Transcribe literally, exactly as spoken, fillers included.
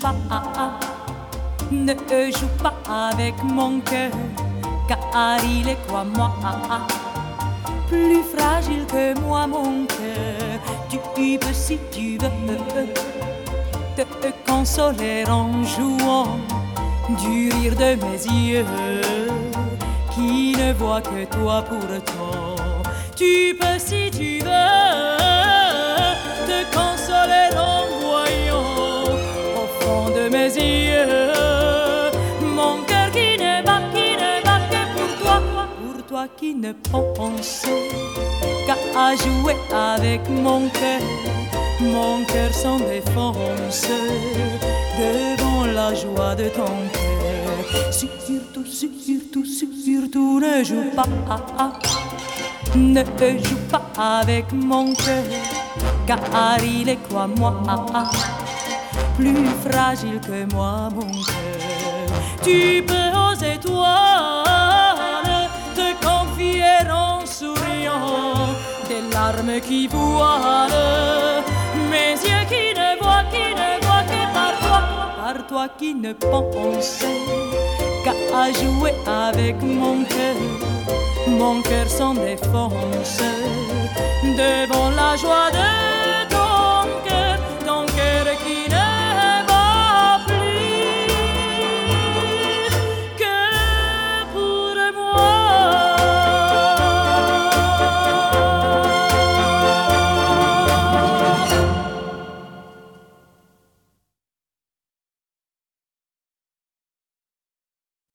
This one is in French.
pas, ne joue pas avec mon cœur, car il est quoi moi, plus fragile que moi mon cœur. Tu peux si tu veux te consoler en jouant du rire de mes yeux qui ne voient que toi pourtant. Tu peux si tu veux te consoler en voyant au fond de mes yeux mon cœur qui ne bat, qui ne bat que pour toi, pour toi qui ne pense qu'à jouer avec mon cœur, mon cœur sans défense devant la joie de ton cœur. Surtout, surtout, surtout ne joue pas, ne joue pas avec mon cœur, car il est quoi moi, plus fragile que moi mon cœur. Tu peux aux étoiles te confier en souriant, des larmes qui voilent mes yeux qui ne voient, qui ne voient que par toi, par toi qui ne pense qu'à jouer avec mon cœur, mon cœur sans défense devant la joie de